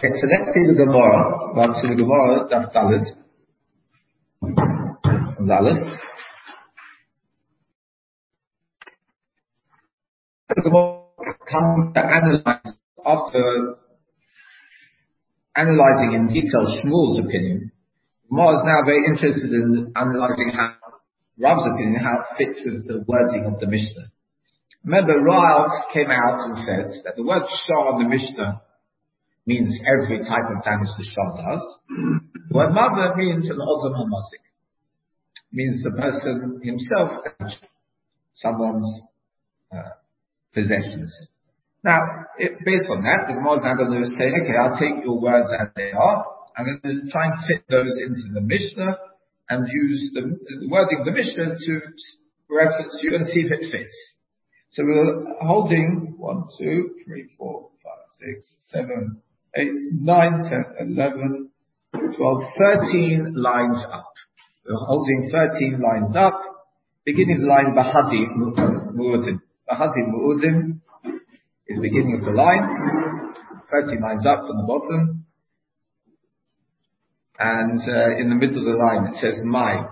Okay, so let's see the Gemara. Well, to the Gemara, Daf Dalet. The Gemara comes to analyze, after analyzing in detail Shmuel's opinion. Gemara is now very interested in analyzing how Rav's opinion, how it fits with the wording of the Mishnah. Remember, Rav came out and said that the word shah in the Mishnah means every type of damage the shah does. The word mother means an odom hamazik, means the person himself damaged someone's possessions. Now, based on that, the Gemara is now going to say, okay, I'll take your words as they are. I'm going to try and fit those into the Mishnah and use the wording of the Mishnah to reference you and see if it fits. So we're holding 1, 2, 3, 4, 5, 6, 7, 8, 9, 10, 11, 12, 13 lines up. We're holding 13 lines up, beginning of the line Bahadi Mu'udim. Bahadi Mu'udim is the beginning of the line, 13 lines up from the bottom. And in the middle of the line it says Mai.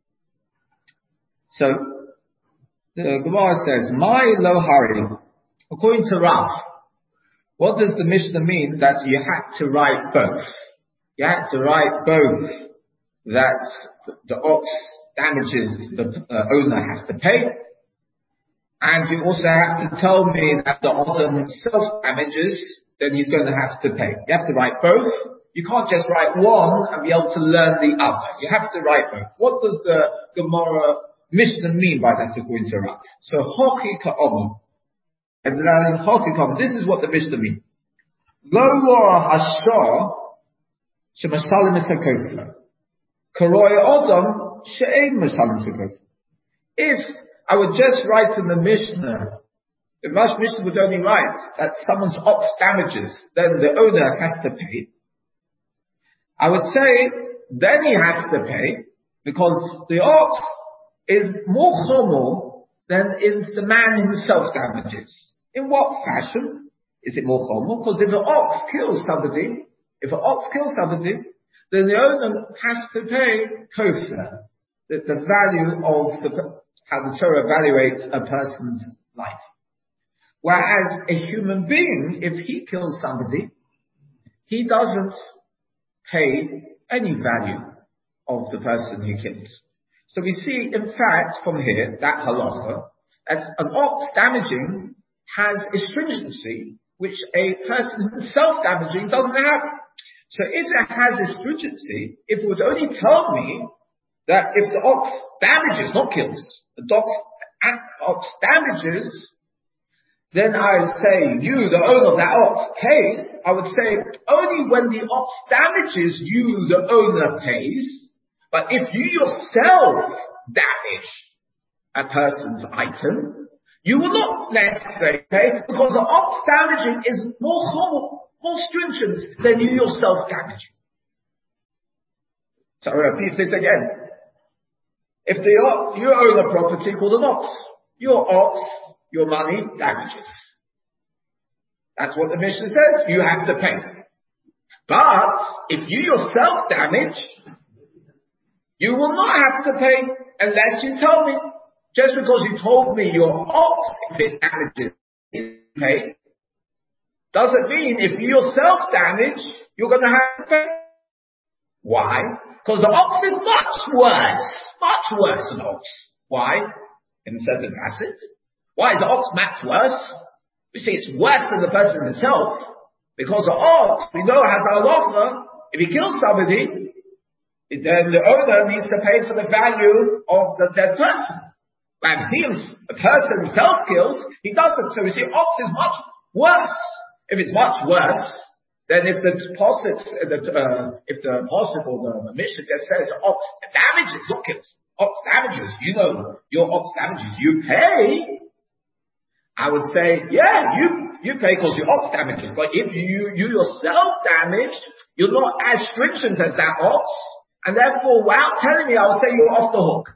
So the Gemara says, Mai lo hari. According to Rav, what does the Mishnah mean that you had to write both? You had to write both that the ox damages the owner has to pay, and you also have to tell me that the owner himself damages, then he's going to have to pay. You have to write both. You can't just write one and be able to learn the other. You have to write both. What does the Gemara Mishnah mean by that according to Rav? So, Hoki ka'omer. This is what the Mishnah means. Lo wara hashah shemasalim esakofra. Karoi odom she'ein masalim esakofra. If I would just write in the Mishnah, the Mishnah would only write that someone's ox damages, then the owner has to pay. I would say, then he has to pay, because the ox is more chomo than is the man himself damages. In what fashion is it more chomo? Because if an ox kills somebody, then the owner has to pay kofar, the value of how the Torah evaluates a person's life. Whereas a human being, if he kills somebody, he doesn't pay any value of the person he kills. So we see, in fact, from here, that halacha, that an ox damaging has a stringency which a person himself damaging doesn't have. So if it has a stringency, if it would only tell me that if the ox damages, not kills, the ox damages, then I would say, you, the owner of that ox, pays. I would say, only when the ox damages, you, the owner, pays. But if you yourself damage a person's item, you will not necessarily pay, because the ox damaging is more stringent than you yourself damaging. So I repeat this again. If you own a property called an ox, your ox, your money damages. That's what the Mishnah says. You have to pay. But if you yourself damage, you will not have to pay unless you tell me. Just because you told me your ox, if it damages, you pay, doesn't mean if you yourself damage, you're going to have to pay. Why? Because the ox is much worse than ox. Why? In certain facets. Why is the ox much worse? We say it's worse than the person himself, because the ox, we know, has a halacha. If he kills somebody, then the owner needs to pay for the value of the dead person. And the person himself kills, he doesn't. So we see ox is much worse. If it's much worse, then if the Mishnah just says ox damages, not kills, ox damages, you know, your ox damages, you pay. I would say, yeah, you pay because your ox damages. But if you yourself damage, you're not as stringent as that ox, and therefore, without telling me, I'll say you're off the hook.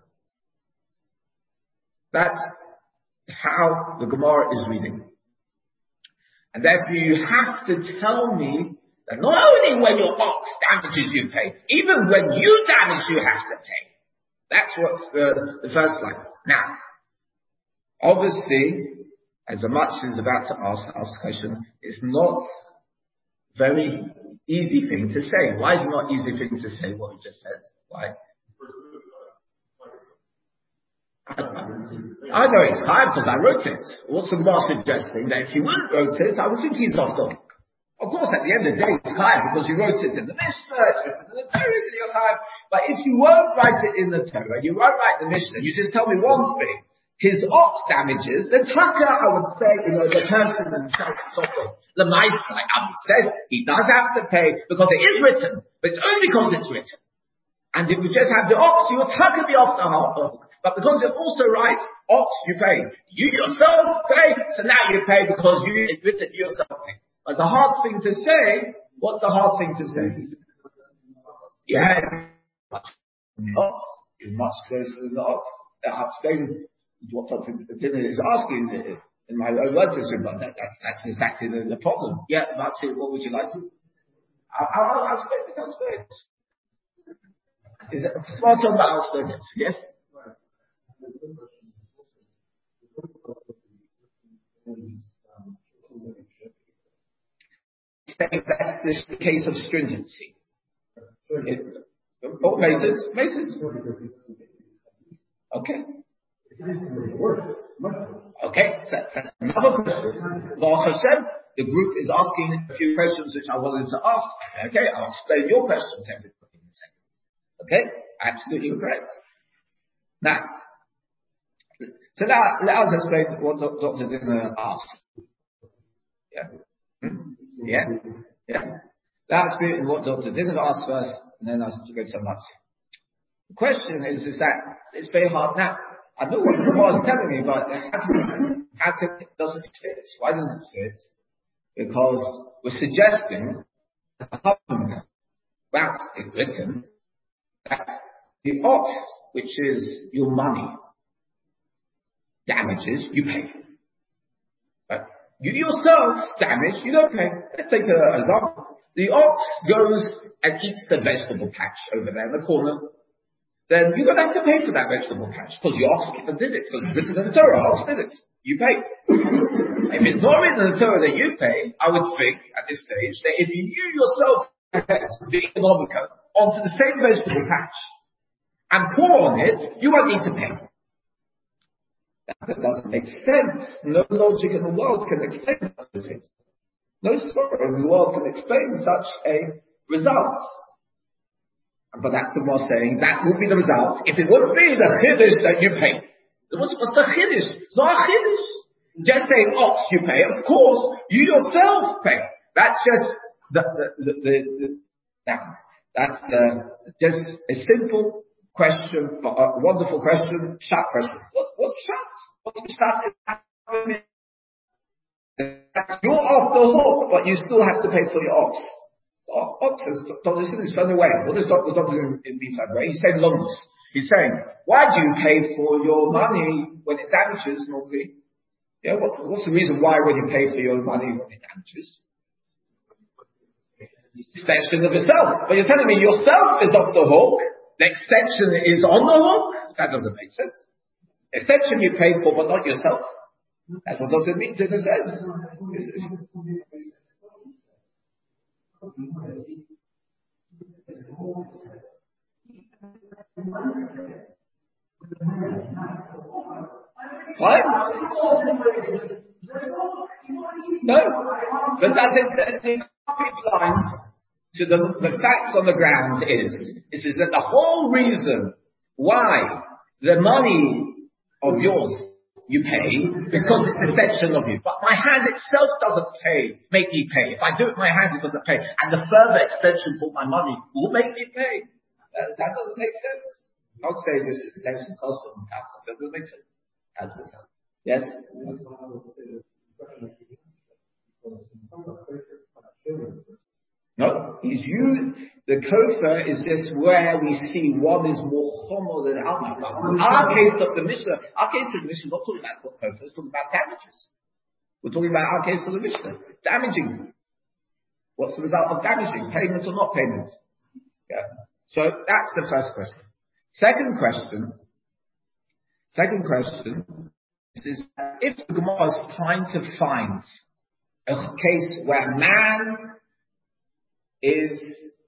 That's how the Gemara is reading. And therefore, you have to tell me And not only when your ox damages you pay, even when you damage you have to pay. That's what's the first line. Now, obviously, as much as about to ask the question, it's not very easy thing to say. Why is it not easy thing to say what you just said? Why? I know it's hard because I wrote it. What's the Gemara suggesting? That if you wouldn't wrote it, I would think he's off the hook. Of course, at the end of the day, it's high because you wrote it in the Mishnah, it's in the Torah, you're high. But if you won't write it in the Torah, you won't write the Mishnah, you just tell me one thing. His ox damages, then Taka, I would say, the person himself, the Maisa, like Abi says, he does have to pay because it is written, but it's only because it's written. And if you just have the ox, you will Taka be off the hook. But because it also writes, ox, you pay. You yourself pay, so now you pay because you written yourself pay. It's a hard thing to say. What's the hard thing to say? Yeah, ox is much closer than the ox. I'll explain what Dr. Dinner is asking in my own words, but that's exactly the problem. Yeah, that's it. What would you like to? I'll explain it. Is it smart on that? I'll explain it. Yes? That's the case of stringency. Masons. Okay. Okay, that's another question. The group is asking a few questions which I wanted to ask. Okay, I'll explain your question to everybody in a second. Okay, absolutely correct. Now, so let us explain what Dr. Dinner asked. Yeah. Let's explain what Dr. Dinner asked first, and then I'll go to Matzi. The question is that it's very hard now. I know what the Gemara is telling me, but how come it doesn't fit? Why doesn't it fit? Because we're suggesting about it written that the ox, which is your money, damages, you pay. But you yourself damage, you don't pay. Let's take an example. The ox goes and eats the vegetable patch over there in the corner. Then you don't have to pay for that vegetable patch because your ox did it. Because it's written in the Torah, ox did it. You pay. If it's not written in the Torah that you pay, I would think at this stage that if you yourself the economica onto the same vegetable patch and pour on it, you won't need to pay. That doesn't make sense. No logic in the world can explain such a thing. No story in the world can explain such a result. But that's the more saying that would be the result if it would be the chiddush that you pay. What's the chiddush? It's not a chiddush. Just saying ox you pay. Of course, you yourself pay. That's just that's just a simple question, a wonderful question, sharp question. What's sharp? What's sharp? You're off the hook, but you still have to pay for your ox. Oxes, Dr. Sin is thrown away. What does Dr. mean thrown away? He's saying longus. He's saying, why do you pay for your money when it damages normally? Yeah, what's the reason why when you pay for your money when it damages? Extension of yourself. But you're telling me yourself is off the hook, the extension is on the hook? That doesn't make sense. Extension you pay for, but not yourself. That's what Dr. Dinner says. What? No, but that's it. Lines to the facts on the ground is that the whole reason why the money of yours you pay because it's a section of you. But my hand itself doesn't make me pay. If I do it, my hand it doesn't pay. And the further extension for my money will make me pay. That doesn't make sense. I would say this extension costs on capital. That doesn't make sense. Yes? No, the kofar is just where we see one is more chomo than the other. Our case of the Mishnah is not talking about kofar, it's talking about damages. We're talking about our case of the Mishnah, damaging. What's the result of damaging? Payment or not payment? Yeah. So that's the first question. Second question is if the Gemara is trying to find a case where man is,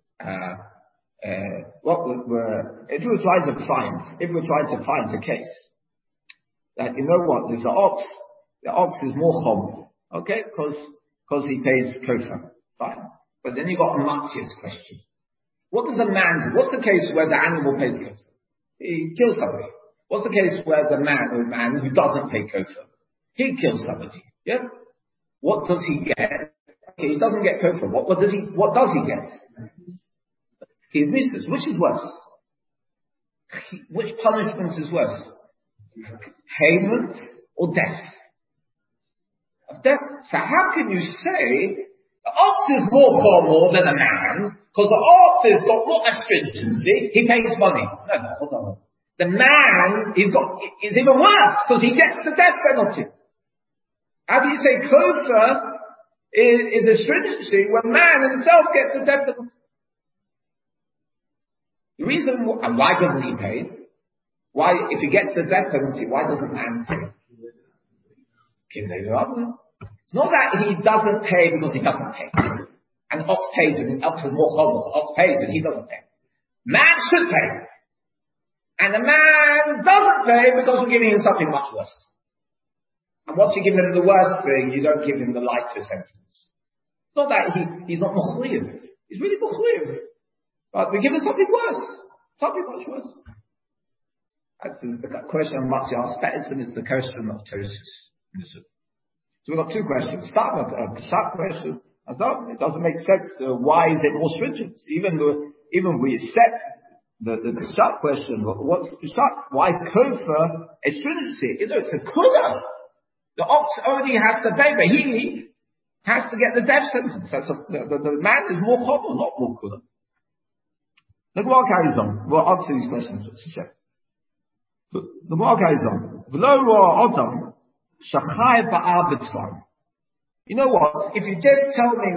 if we're trying to find a case that, you know what, there's the ox is more chom, okay, because he pays kosher, fine. But then you got a Matthias question. What does a man do? What's the case where the animal pays kosher? He kills somebody. What's the case where the man who doesn't pay kosher, he kills somebody? Yeah. What does he get? Okay, he doesn't get kosher. What does he get? He misses. Which is worse? Which punishment is worse? Payment or death? Of death. So how can you say the ox is more formal than a man because the ox has got more stringency? He pays money. No, hold on. The man is even worse because he gets the death penalty. How do you say kosher is a stringency when man himself gets the death penalty? The reason, and why doesn't he pay? Why, if he gets the death penalty, why doesn't man pay? It's not that he doesn't pay because he doesn't pay. And ox pays and ox is more horrible. Ox pays and he doesn't pay. Man should pay. And the man doesn't pay because we're giving him something much worse. And once you give him the worst thing, you don't give him the lighter sentence. It's not that he's not mochuyev. He's really mochuyev. But we give him something worse. Something much worse. That's the question of Matthias. That is the question of Tosis. So we've got two questions. Start with a short question. It doesn't make sense. Why is it more stringent? Even we accept the short question. What's the short? Why is kosher a stringency? It's a kula. The ox only has to pay, but he has to get the death sentence. So the man is more chobel, not more kula. The Gemara carries on. We'll answer these questions. The Gemara carries on. You know what? If you just tell me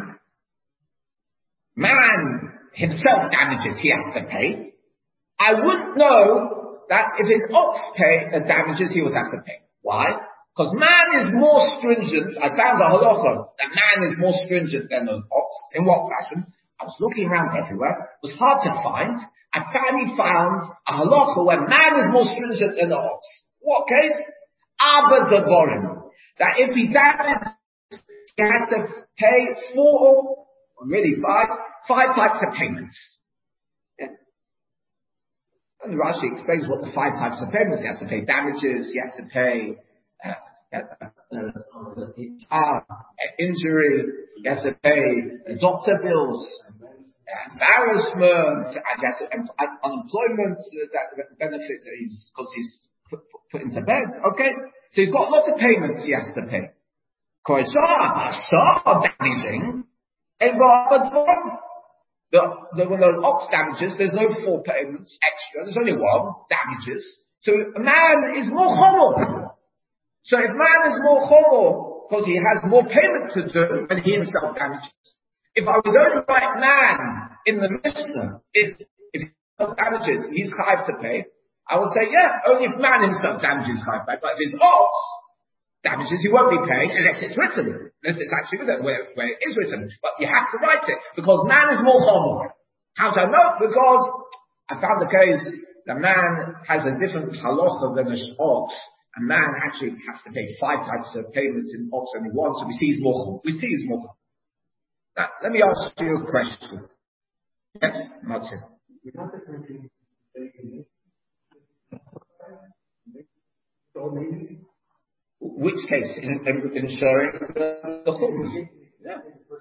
man himself damages, he has to pay. I wouldn't know that if his ox damages, he would have to pay. Why? Because man is more stringent. I found a halacha that man is more stringent than an ox. In what fashion? I was looking around everywhere. It was hard to find. I finally found a halacha where man is more stringent than the ox. What case? Abba Devorim. That if he damages, he has to pay five types of payments. Yeah. And Rashi explains what the 5 types of payments. He has to pay damages, he has to pay injury, he has to pay doctor bills, embarrassment, and unemployment benefit that because he's put into bed. Okay, so he's got lots of payments he has to pay. Damaging. When the ox damages, there's no 4 payments extra. There's only 1 damages. So a man is more chomel. So if man is more chomel because he has more payment to do when he himself damages. If I was going to write man in the Mishnah, if he damages, he's chayav to pay. I would say, yeah, only if man himself damages chayav to pay. But if his ox damages, he won't be paying unless it's written. Unless it's actually written, where it is written. But you have to write it, because man is more chomel. How do I know? Because I found the case, the man has a different halacha than an ox. A man actually has to pay 5 types of payments in ox only 1, so we see he's more chomel. Now, let me ask you a question. Yes, Martin. Which case? In showing the chum? Yeah.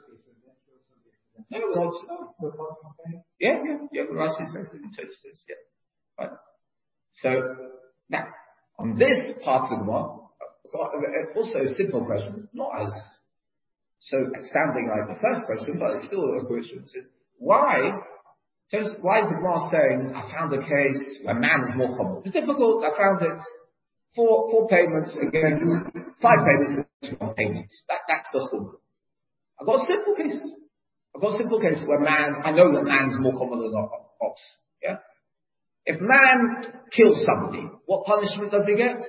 No. Yeah. Rashi says it in Tosfos. Yeah. Right. So now, on this part of the Gemara, also a simple question, not as so sounding like the first question, but it's still a question. Why is the Gemara saying, I found a case where man is more common? It's difficult, I found it. 4 payments against 5 payments against 1 payment. That's the chum. I've got a simple case. I've got a simple case where I know that man's more common than ox. Yeah? If man kills somebody, what punishment does he get?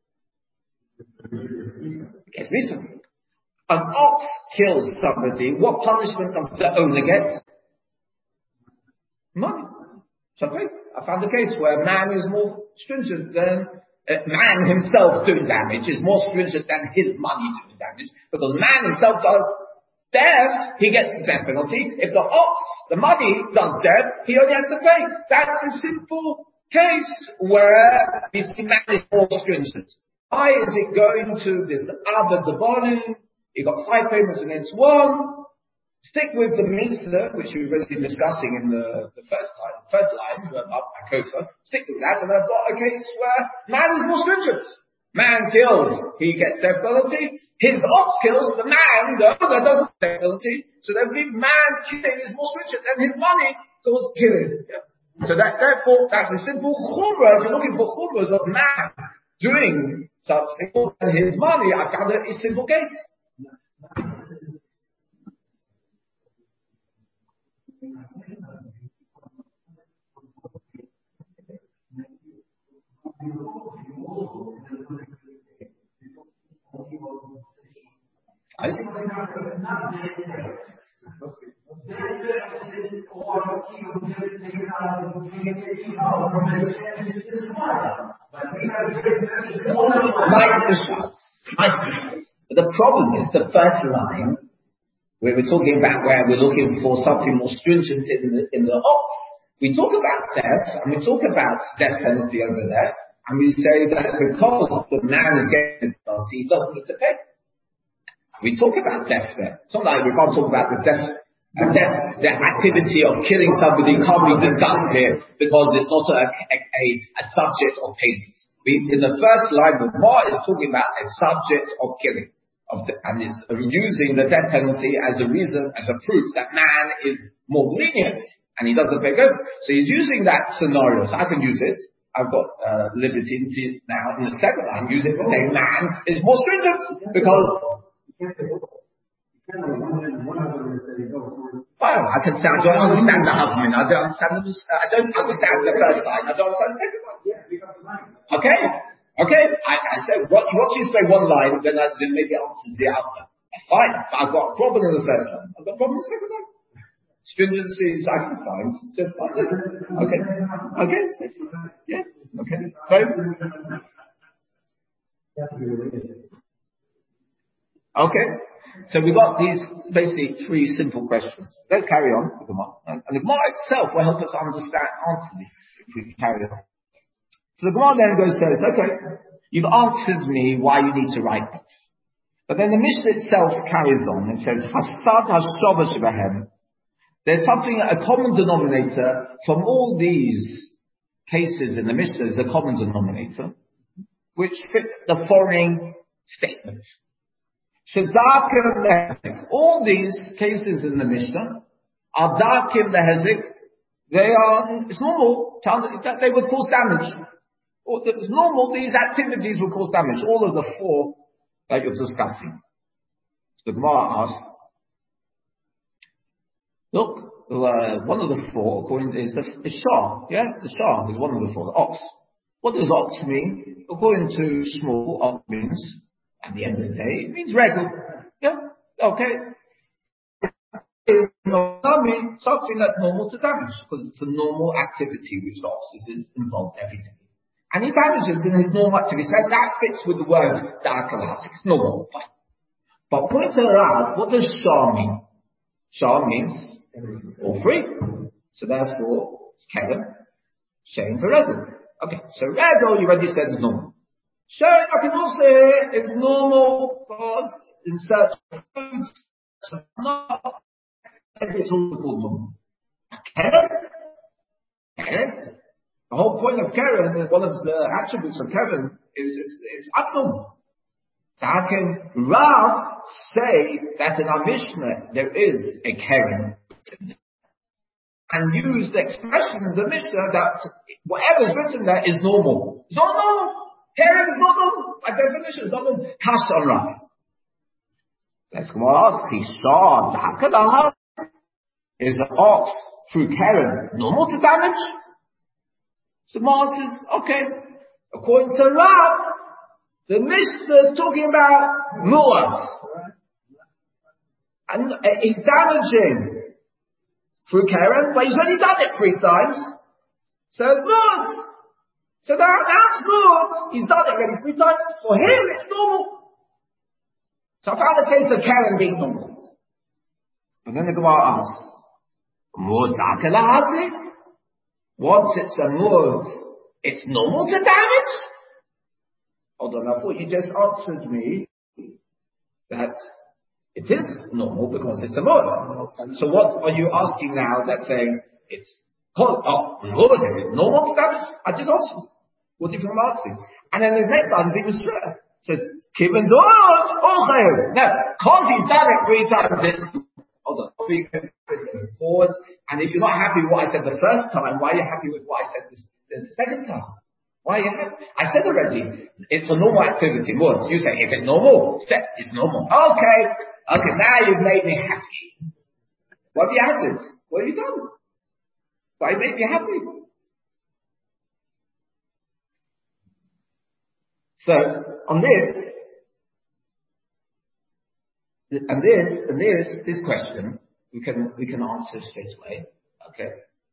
He gets beaten. An ox kills somebody, what punishment does the owner get? Money. Something. I found a case where man is more stringent than man himself doing damage is more stringent than his money doing damage, because man himself does death, he gets the death penalty. If the ox, the money, does death, he only has to pay. That's a simple case where we see man is more stringent. Why is it going to this other Devarim? You got 5 payments against 1. Stick with the Mitzvah, which we've already been discussing in the first line, up Kofa. Stick with that, and I've got a case where man is more stringent. Man kills, he gets death penalty. His ox kills, the owner doesn't get death penalty. So that man killing is more stringent than his money towards killing. Yeah. So therefore, that's a simple chumrah. If you're looking for chumras of man doing something and his money, I found a simple case. I think the problem is the first line where we're talking about where we're looking for something more stringent in the ox. We talk about death and we talk about death penalty over there, and we say that because the man is getting the penalty, he doesn't need to pay. We talk about death there. Sometimes we can't talk about the activity of killing somebody can't be discussed here because it's not a subject of payment. In the first line, the Gemara is talking about a subject of killing, and is using the death penalty as a reason, as a proof that man is more lenient and he doesn't pay good. So he's using that scenario. So I can use it. I've got liberty to now in the second line use it to say man is more stringent because. Well, I can say I don't understand the argument. I don't understand the first line. I don't understand the second one. Okay. I said, what you say one line, then maybe I'll answer the other. Fine. But I've got a problem in the first line. I've got a problem in the second line. Stringencies I can find just like this. Okay. Yeah. Okay. Okay. So we've got these basically 3 simple questions. Let's carry on with the Gemara. And the Gemara itself will help us answer this if we carry on. So the Gemara then says, okay, you've answered me why you need to write this. But then the Mishnah itself carries on and says, Hastad hashovash behem. There's something, a common denominator from all these cases in the Mishnah is a common denominator, which fits the following statement. All these cases in the Mishnah are darkim lehezik. It's normal that they would cause damage. It's normal these activities would cause damage. All of the 4 that you're discussing. The Gemara asks, look, one of the 4 according to is Shah. Yeah, the Shah is one of the 4. The ox. What does ox mean? According to Shmuel, ox means. At the end of the day, it means regular. Yeah? Okay. It's something that's normal to damage, because it's a normal activity which the ox is involved every day. And he damages in his normal activity. So that fits with the word da'akalasik. It's normal. Fine. But according to Rav, what does Shah mean? Shah means all 3. So therefore, it's Kevin, shame for regular. Okay, so regular, you already said is normal. Sure, I can also say it's normal because in search of food, it's also called normal. Keren? The whole point of Keren, one of the attributes of Keren is abnormal. So how can Rav say that in our Mishnah there is a Keren and use the expression in the Mishnah that whatever is written there is normal? It's not normal. Keren is not normal. By definition, it's not normal. Kash on Rav. Let's go ask. Is the ox through Keren normal to damage? So Mar says, okay, according to Rav, the Mishnah is talking about mu'at. And he's damaging through Keren, but he's already done it 3 times. So mu'at. So that's mu'at. He's done it already 3 times. For him, it's normal. So I found the case of Keren being normal. But then the Gemara asks, once it's a mud, it's normal to damage? Hold on, I thought you just answered me that it is normal because it's a mud. So what are you asking now that's saying it's mud, is it normal to damage? I just answered. What different am I asking? And then the next line is even straighter. It says, no, because he's done it 3 times, it's hold on, forward. And if you're not happy with what I said the first time, why are you happy with what I said the second time? Why are you happy? I said already, it's a normal activity. What? You say, is it normal? It's normal. Okay, now you've made me happy. What have you added? What have you done? Why you made me happy? So, on this, and this question, we can answer straight away. Okay.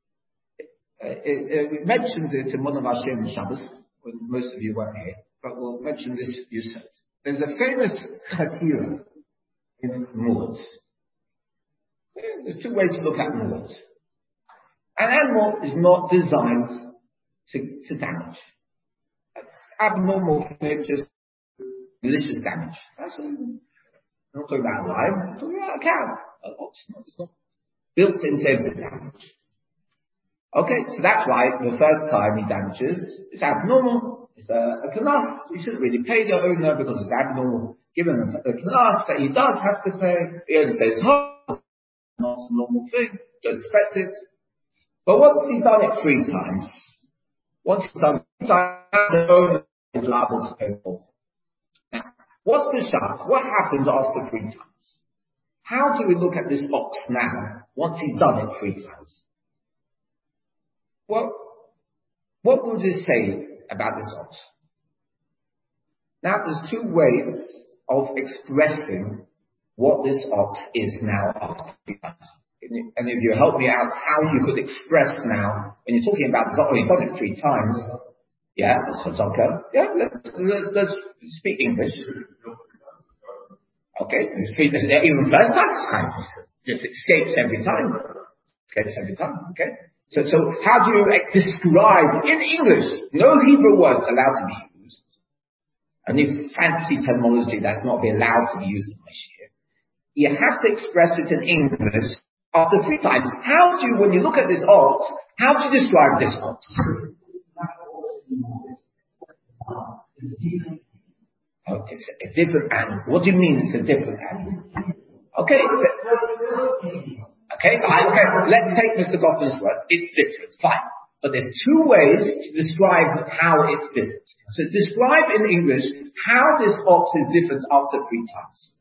We mentioned it in one of our Shem Shabbos, when most of you weren't here, but we'll mention this you said. There's a famous chatira in mu'at. There's 2 ways to look at mu'at. An animal is not designed to damage. It's abnormal for it, just malicious damage. That's all. I'm not talking about a lion, I'm talking about a cow. It's not built in terms of damage. Okay, so that's why the first time he damages, it's abnormal. It's a knas. You shouldn't really pay the owner because it's abnormal. Given a knas that he does have to pay, he only pays half. Not a normal thing. Don't expect it. But once he's done it 3 times, the owner is liable to pay for it. Now, what's the shot? What happens after 3 times? How do we look at this ox now, once he's done it 3 times? Well, what would you say about this ox? Now, there's 2 ways of expressing what this ox is now after 3 times. And if you help me out, how you could express now, when you're talking about this, you've done it 3 times. Yeah, let's speak English. Okay, even first time, just escapes every time. Okay. So how do you describe in English? No Hebrew words allowed to be used. Only fancy terminology that's not be allowed to be used in Mashiach. You have to express it in English after 3 times. How do you, when you look at this ox, how do you describe this ox? Oh, it's a different animal. What do you mean it's a different animal? Okay. Okay, let's take Mr. Goffman's words. It's different, fine. But there's 2 ways to describe how it's different. So describe in English how this ox is different after 3 times.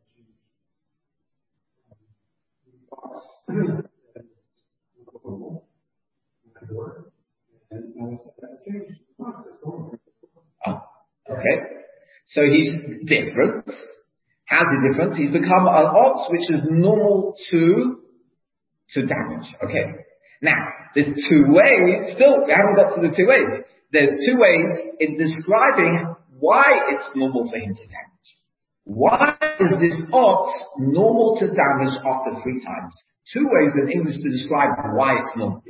Okay. So he's different. How's he different? He's become an ox which is normal to damage. Okay. Now, there's 2 ways. Still, we haven't got to the 2 ways. There's 2 ways in describing why it's normal for him to damage. Why is this ox normal to damage after 3 times? 2 ways in English to describe why it's normal.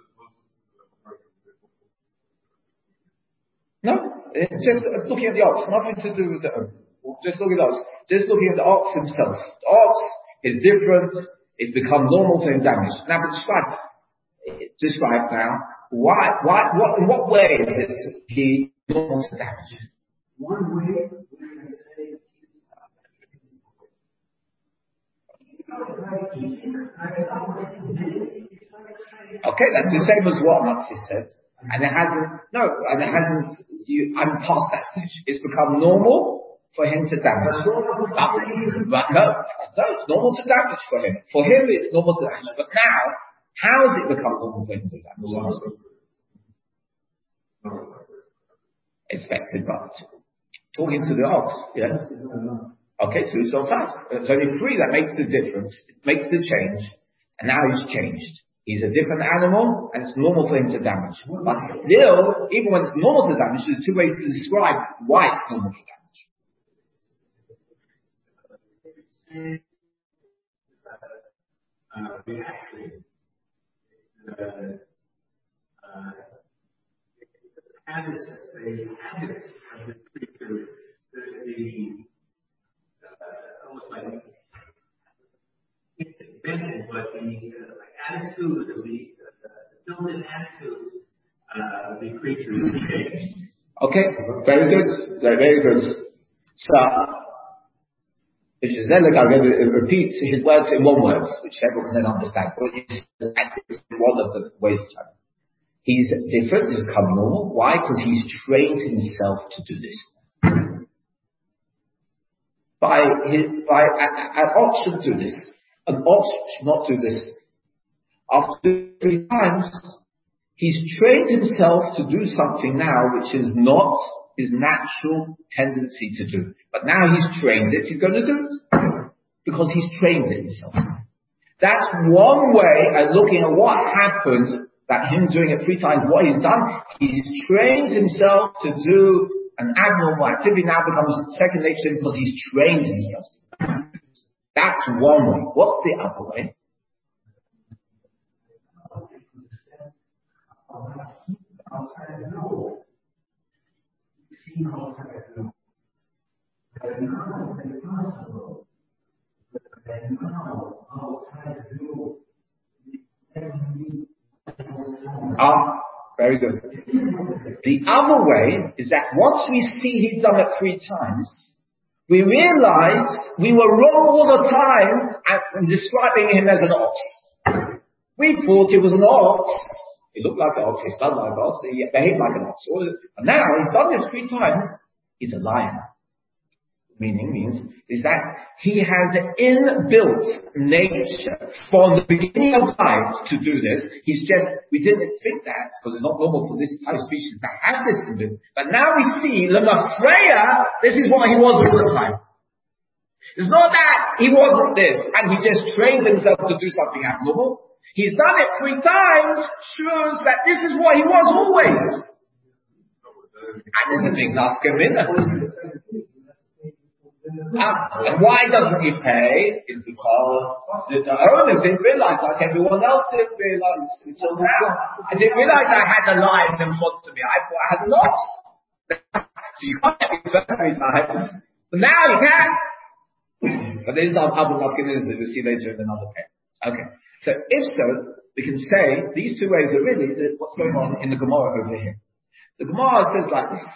No, just looking at the ox, nothing to do with the owner. Just looking at the ox. Just looking at the ox himself. The ox is different. It's become normal to him damage. Now, but describe now in what way is it he normal to damage? One way. Okay, that's the same as what Matzi said. I'm past that stage. It's become normal for him to damage. But no, it's normal to damage for him. For him, it's normal to damage. But now, how has it become normal for him to damage? Expected, but talking to the ox, yeah. Okay, so it's on time. It's only 3 that makes the difference. It makes the change, and now he's changed. He's a different animal, and it's normal for him to damage. But still, even when it's normal to damage, there's 2 ways to describe why it's normal to damage. Reaction. Habits of the creature, almost like it's invented, but the attitude of the built-in attitude of the creature is changed. Okay, very good, very good. So, I'm going to repeat his words in one word, which everyone can then understand. It's one of the ways to try. He's different, he's become normal. Why? Because he's trained himself to do this. An ox should do this. An ox should not do this. After 3 times, he's trained himself to do something now which is not his natural tendency to do. But now he's trained it, he's going to do it. Because he's trained it himself. That's one way of looking at what happened, that him doing it 3 times, what he's done. He's trained himself to do an abnormal activity, now becomes second nature because he's trained himself. That's one way. What's the other way? Very good. The other way is that once we see he'd done it 3 times, we realize we were wrong all the time at describing him as an ox. We thought he was an ox. He looked like an ox, he smelled like an ox, he behaved like an ox. And now he's done this 3 times, he's a lion. Means is that he has an inbuilt nature from the beginning of life to do this. We didn't think that because it's not normal for this type of species to have this inbuilt. But now we see Lemafreya, this is what he was all the time. It's not that he wasn't this and he just trained himself to do something abnormal. He's done it 3 times, shows that this is what he was always. And there's a big nafkamina. And why doesn't he pay? Is because the owner didn't realize, like everyone else didn't realize until now. I didn't realize I had a lion in front of me. I thought I had an ox. So you can't get the first 3 times. But now you can. But these are other nafkaminas that we'll see later in another pair. Okay. So if so, we can say these 2 ways are really what's going on in the Gemara over here. The Gemara says like this.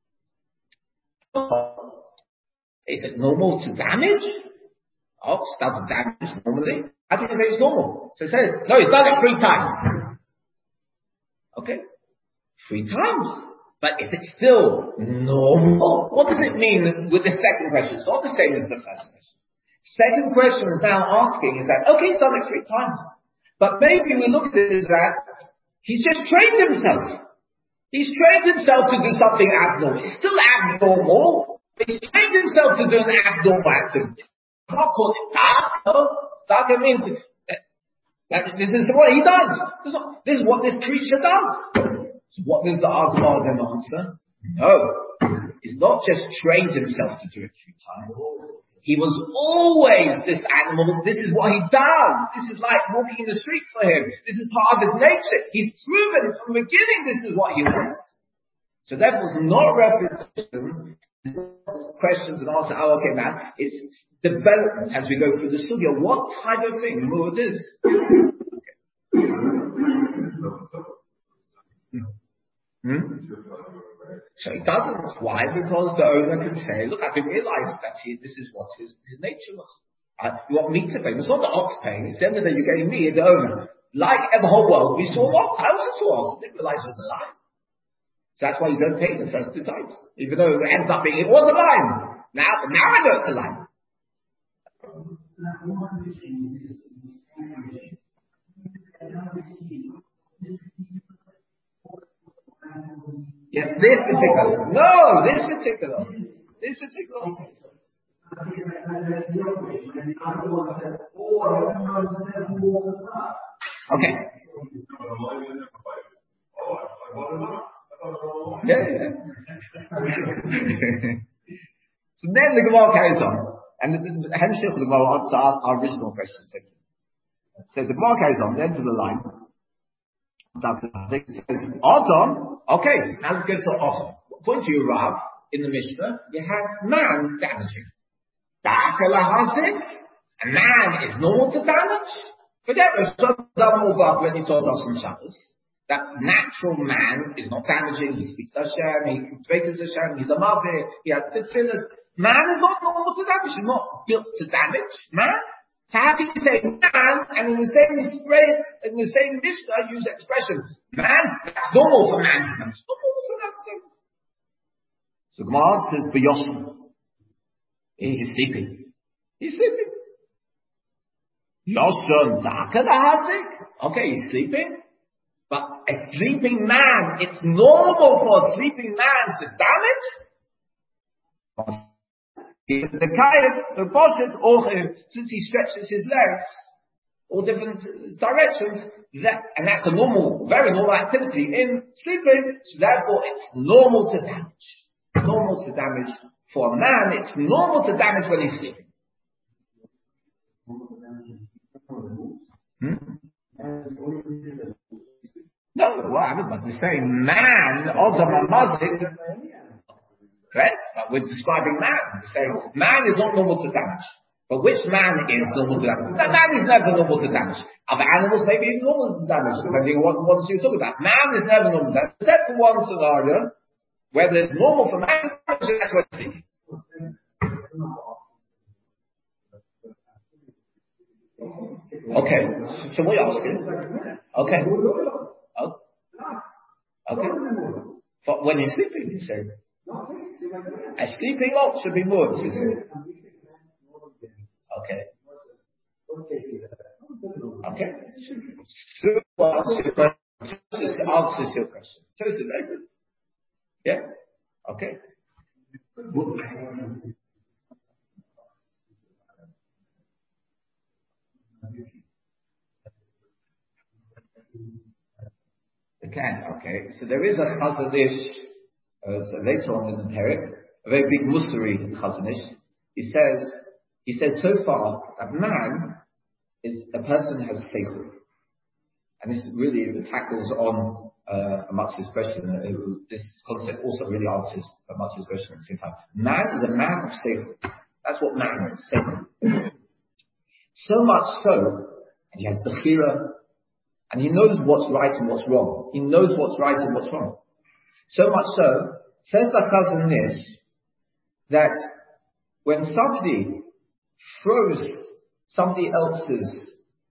Is it normal to damage? Ox doesn't damage normally. How do you say it's normal? So it says, no, he's done it 3 times. Okay. 3 times. But is it still normal? What does it mean with the second question? It's not the same as the first question. Second question is now asking is that, okay, he's done it 3 times. But maybe we look at it as that he's just trained himself. He's trained himself to do something abnormal. It's still abnormal. He's trained himself to do an abnormal activity. I can't call it daka. Daka means that this is what he does. This is what this creature does. So what does the Agma then answer? No. He's not just trained himself to do it 3 times. He was always this animal. This is what he does. This is like walking in the street for him. This is part of his nature. He's proven from the beginning this is what he was. So therefore it's not repetition. Questions and answers. Oh, okay, man. It's development as we go through the sugya. What type of thing Mu'ud is? So he doesn't. Why? Because the owner can say, look, I didn't realize that this is what his nature was. You want me to pay? It's not the ox paying. It's the end of the day you're getting me, the owner. Like the whole world, we saw ox. I also saw ox. I didn't realize it was a lion. So that's why you don't pay the first 2 times. Even though it ends up being, it was a lion. Now I know it's a lie. Yes, this particular. No, this particular. Okay. Yeah. So then the Gemara carries on, and the Hemshech of the Gemara answers our original question. So the Gemara carries on, then to the line. It says, Adam, okay, now let's go to Adam. According to your Rav, in the Mishnah, you have man damaging. A man is normal to damage. Forget Rosh when he told us in Shabbos that natural man is not damaging. He speaks to Hashem, he prays to Hashem, he's a mavir, he has tefillas. Man is not normal to damage. He's not built to damage. Man. So how can you say man, and in the same Mishnah, use expression, man, that's normal for man to damage. It's not normal for man to damage. So Gemara says, B'Yoshim. He's sleeping. Yoshim Taka Hasik. Okay, he's sleeping. But a sleeping man, it's normal for a sleeping man to damage. The Kayef, the Poshet, since he stretches his legs, all different directions, and that's a normal, very normal activity in sleeping, so therefore it's normal to damage. Normal to damage. For a man, it's normal to damage when he's sleeping. No, well, I but we're saying man, also mazik. Correct? But we're describing man. We're saying man is not normal to damage. But which man is normal to damage? That man is never normal to damage. Other animals maybe is normal to damage, depending on what you're talking about. Man is never normal to damage, except for one scenario, whether it's normal for man, that's what it's thinking. Okay, so what are you asking? Okay. For when you're sleeping, you say. A sleeping ox should be moved, you say. Okay. Just answers your question. Joseph, very good. Yeah? Okay. Okay. So there is a Chazon Ish, so later on in the Perek, a very big Musari Chazon Ish. He says so far that man is a person who has seichel. And this really tackles on Amatz's question. This concept also really answers Amatz's question at the same time. Man is a man of seichel. That's what man is, seichel. So much so, and he has bechira, and he knows what's right and what's wrong. So much so, says the Chazon Ish, that when somebody throws somebody else's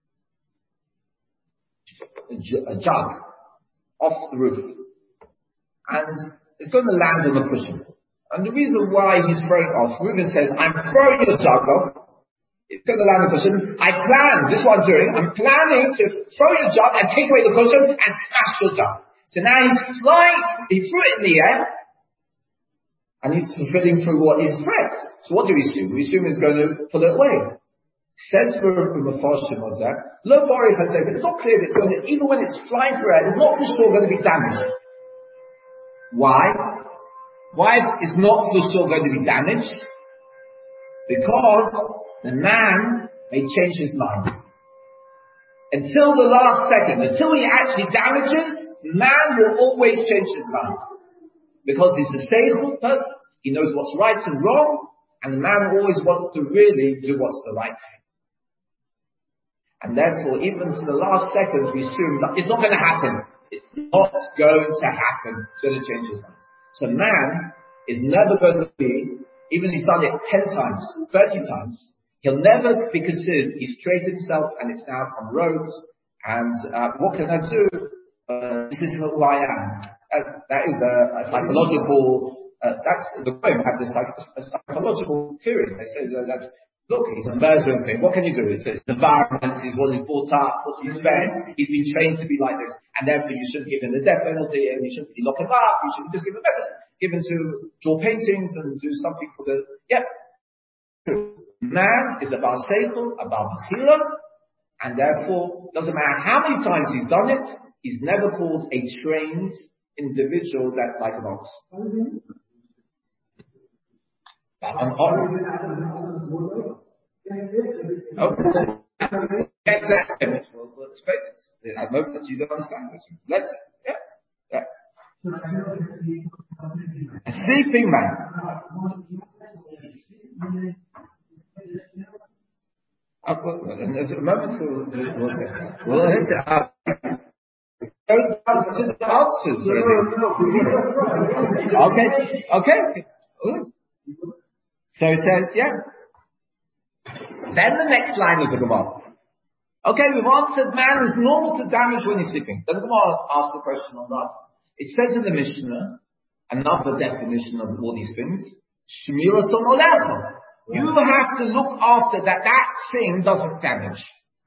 a jug off the roof, and it's going to land on the cushion. And the reason why he's throwing it off, Reuben says, I'm throwing your jug off, it's going to land on the cushion. This is what I'm doing. I'm planning to throw your jug and take away the cushion and smash your jug. So now he's flying, he threw it in the air, and he's fulfilling through what is threat. So what do we assume? We assume he's going to pull it away. Says for Mefarshim on that, Lo Bari Chazek, it's not clear that it's going to, even when it's flying through air, it's not for sure going to be damaged. Why? Why is not for sure going to be damaged? Because the man may change his mind. Until the last second, until he actually damages, man will always change his mind. Because he's a seichel person, he knows what's right and wrong, and the man always wants to really do what's the right thing. And therefore, even to the last second, we assume that it's not going to happen. It's not going to happen. It's going to change his mind. So man is never going to be, even if he's done it 10 times, 30 times, he'll never be considered, he's traded himself and it's now on roads, and what can I do? This is who I am. That is a psychological That's the Goyim have this psychological theory. They say that look, he's a murdering thing. What can you do? It's his environment, he's what he's brought up, what he's fed. He's been trained to be like this, and therefore you shouldn't give him the death penalty, and you shouldn't lock him up. You shouldn't just give him medicine. Give him to draw paintings and do something for the. Yep. Man is above Seichel, above Chila, and therefore doesn't matter how many times he's done it. He's never called a trained individual that like an ox. An ox. Okay. Exactly. We'll explain it. At the moment you don't understand it. Let's. Yeah. A sleeping man. At the moment we'll hit it. The answers. Okay. So it says, yeah. Then the next line of the Gemara. Okay, we've answered man is normal to damage when he's sleeping. Then the Gemara asks the question on that. It says in the Mishnah, another definition of all these things, Shmira son olecha. You have to look after that thing doesn't damage.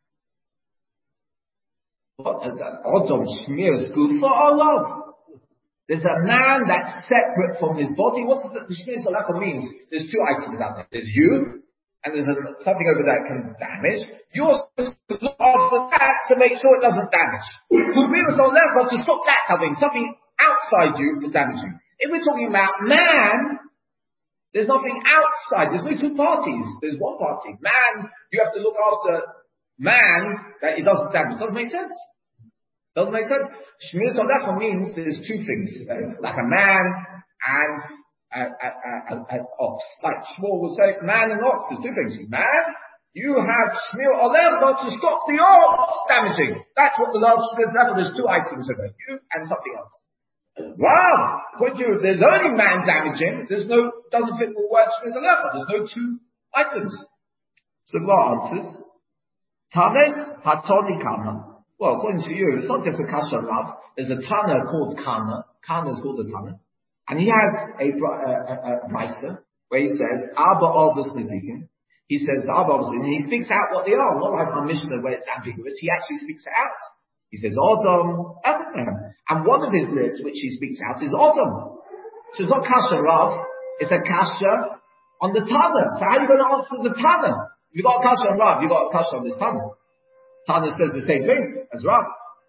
Odom Shmir is good for Allah. There's a man that's separate from his body. What's the Shmir Salacha means? There's two items out there. There's you, and there's something over there that can damage. You're supposed to look after that to make sure it doesn't damage. Shmir Salacha to stop that having something outside you from damaging. If we're talking about man, there's nothing outside. There's no two parties. There's one party. Man, you have to look after man that it doesn't damage. Doesn't make sense. Doesn't make sense. Shmir Salacha means there's two things, like a man and an ox. Like Shmuel would say, man and ox. There's two things. Man, you have Shmir Olecha to stop the ox damaging. That's what the Lord says. There's two items of it. You and something else. Wow! According to you, there's only man damaging. Doesn't fit the word Shmir Olecha. There's no two items. So the Lord answers, Tane Hatoni Kana. Well, according to you, it's not just a Kasha Rav. There's a Tana called Kana. Kana is called a Tana. And he has a Meister where he says, Abba Obus Nizikin. He says, Abba Obus, and he speaks out what they are. Not like our Mishnah where it's ambiguous. He actually speaks it out. He says, Odom, Abraham. And one of his lists, which he speaks out, is Odom. So it's not Kasha Rav. It's a Kasha on the Tana. So how are you going to answer the Tana? You've got a Kasha on Rav, you've got a Kasha on this Tana. Tana says the same thing as Rav.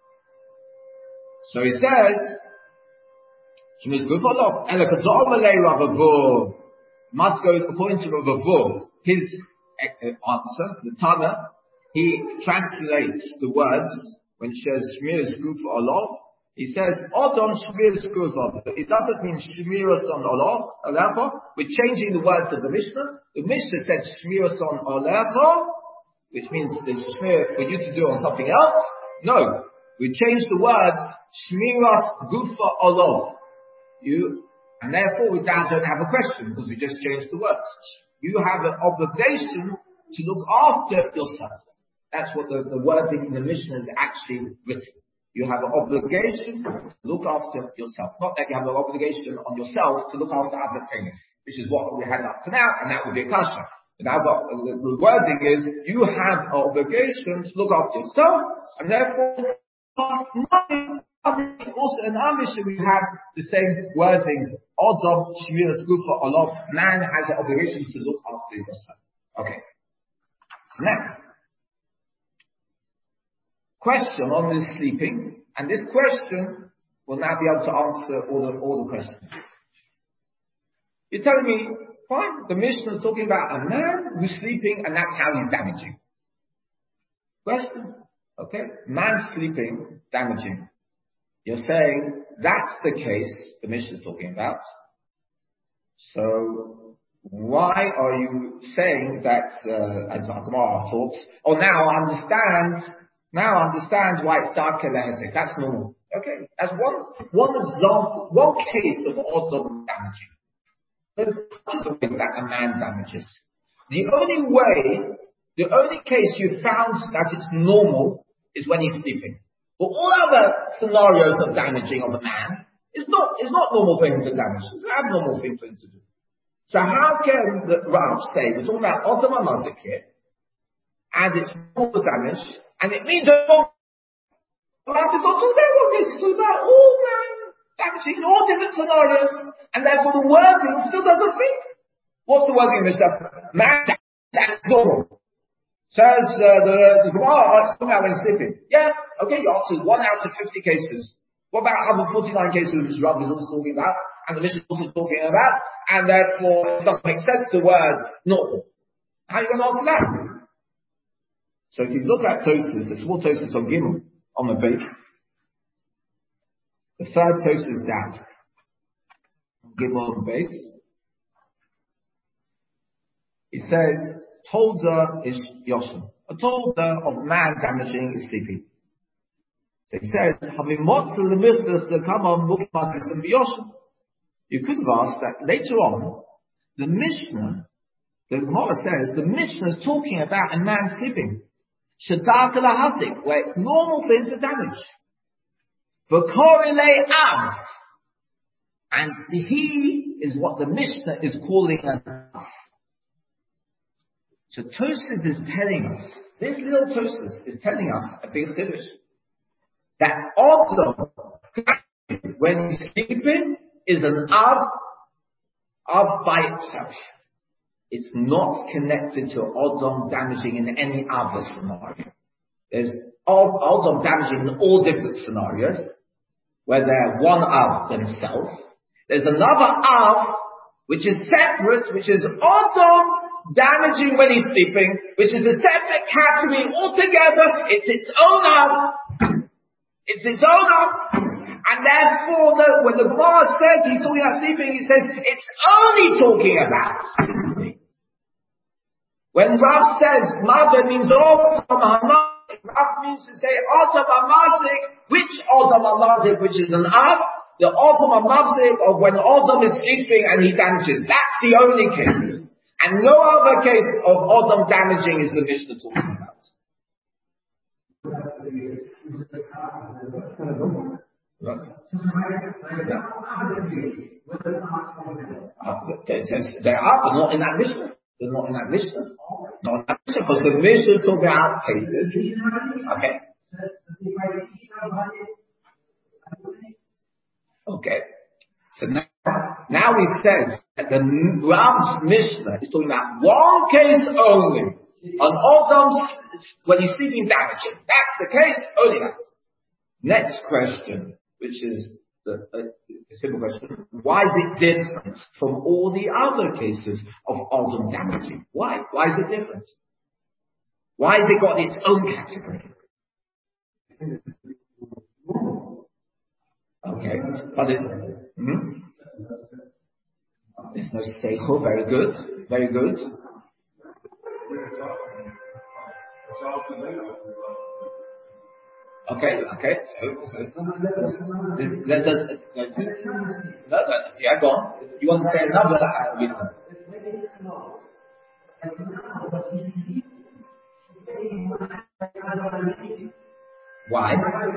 So he says, must go according to Rav Avu. His answer, the Tana, he translates the words when it says Shmir is good for Allah. He says, Odom Shmir is good for Allah. It doesn't mean Shmir on Allah. We're changing the words of the Mishnah. The Mishnah said Shmir on Allah, which means there's shmir for you to do on something else. No, we changed the words shmiras gufa olov. And therefore we now don't have a question because we just changed the words. You have an obligation to look after yourself. That's what the wording in the Mishnah is actually written. You have an obligation to look after yourself. Not that you have an obligation on yourself to look after other things, which is what we had up to now, and that would be a kasha. Now the wording is, you have an obligation to look after yourself, and therefore, also in our mission we have the same wording, Odom Shmir Gufa Allah, man has an obligation to look after yourself. Okay. So now, question on this sleeping, and this question will now be able to answer all the questions. You're telling me, fine, the Mishnah is talking about a man who's sleeping and that's how he's damaging. Question. Okay. Man sleeping, damaging. You're saying that's the case the Mishnah is talking about. So, why are you saying that, as Gemara thought, now I understand why it's darker than that's normal. Okay. As one example, one case of Odom damaging. There's ways that a man damages. The only case you found that it's normal is when he's sleeping. But all other scenarios of damaging of a man It's not normal for him to damage. It's an abnormal thing for him to do. So how can the Rav say, we're talking about Odom HaMazik here, and it's normal damage, and it means that Rav is not talking about one case, it's talking about all damaging in all different scenarios, and therefore the wording still doesn't fit. What's the wording in this stuff? Man, that's normal. Says the Gemara, talking about when sleeping. Yeah, okay, you answered 1 out of 50 cases. What about other 49 cases which Rav is also talking about, and the Mishnah is also talking about, and therefore it doesn't make sense the words normal. How are you going to answer that? So if you look at Tosfos, the small Tosfos on Gimel, on the base, the third Tosfos down, Gimel on the base, it says, Tolda is Yosem. A Tolda of man damaging is sleeping. So he says, you could have asked that later on, the Mishnah, the Gemara says, the Mishnah is talking about a man sleeping. Shadaka lahazik, where it's normal for him to damage. V'korele av. And the he is what the Mishnah is calling an av. So Tosfos is telling us, this little Tosfos is telling us a big chiddush. That Odom, when he's sleeping, is an av by itself. It's not connected to Odom damaging in any other scenario. There's Odom damaging in all different scenarios, where they're one av themselves. There's another av, which is separate, which is Odom damaging when he's sleeping, which is a separate category altogether. It's its own av. It's its own av. And therefore, when the Gemara says he's talking about sleeping, he says it's only talking about sleeping. When Rav says mother means Odom HaMazik, Rav means to say Odom HaMazik, which Odom HaMazik, which is an av, the Odom HaMazik of when Odom is sleeping and he damages. That's the only case. And no other case of Odom damaging is the Mishnah talking about. They are, but not in that Mishnah. They're not in that Mishnah. Not in that Mishnah, because the Mishnah talks about cases. Okay. Okay. So now he says that the Rav's Mishnah is talking about one case only. On Odom, when he's sleeping damaging. That's the case, only that. Next question, which is the simple question. Why is it different from all the other cases of Odom damaging? Why? Why is it different? Why has it got its own category? Okay, but there's no seichel. Very good, very good. Okay. So there's yeah, go on. You want to say another reason? Why?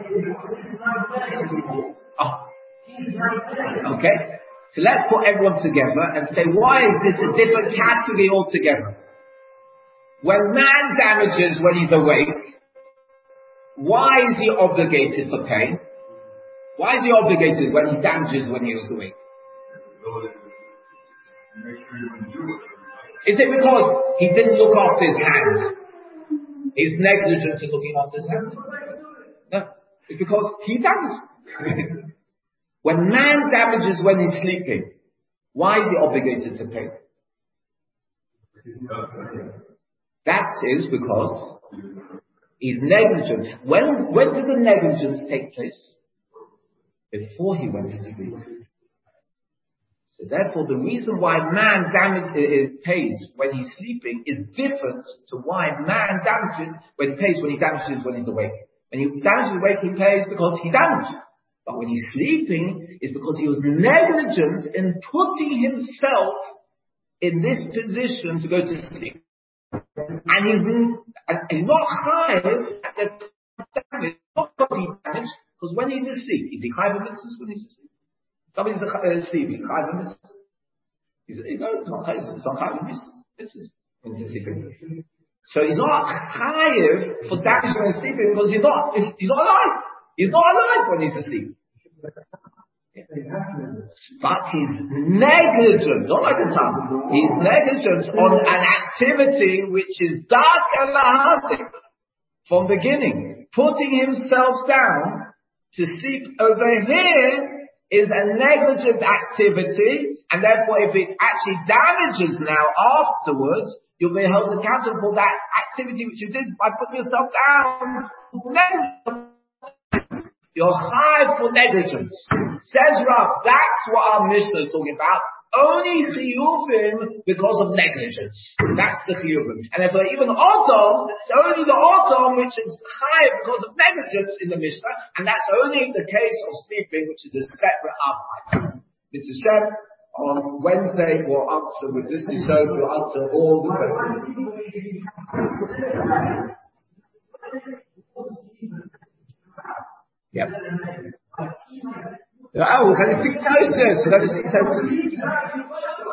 Okay. So let's put everyone together and say, why is this a different category altogether? When man damages when he's awake, why is he obligated to pay? Why is he obligated when he damages when he was awake? Is it because he didn't look after his hands? He's negligent in looking after his hands? No. It's because he damaged. When man damages when he's sleeping, why is he obligated to pay? That is because he's negligent. When did the negligence take place? Before he went to sleep. So therefore, the reason why man pays when he's sleeping is different to why man damages when he pays when he damages when he's awake. When he damages awake, he pays because he damaged. But when he's sleeping, it's because he was negligent in putting himself in this position to go to sleep. And he's not chayav at the damage, not because he damaged, because when he's asleep, is he chayav of mitzvahs when he's asleep? Somebody's asleep, he's chayav. It's not chayav. When he's sleeping. So he's not chayav for damage when he's sleeping because he's not alive. He's not alive when he's asleep. But he's negligent, not like a tongue. He's negligent on an activity which is dark and lahasik from beginning. Putting himself down to sleep over here is a negligent activity, and therefore if it actually damages now afterwards, you'll be held accountable for that activity which you did by putting yourself down. You're chayav for negligence. Says Rav, that's what our Mishnah is talking about. Only chiyuvim because of negligence. That's the chiyuvim. And therefore even autom, it's only the autom which is chayav because of negligence in the Mishnah, and that's only the case of sleeping, which is a separate item. Mr. Shem, on Wednesday we'll answer with this episode, we'll answer all the questions. Yep. Oh, we're going to speak toasters.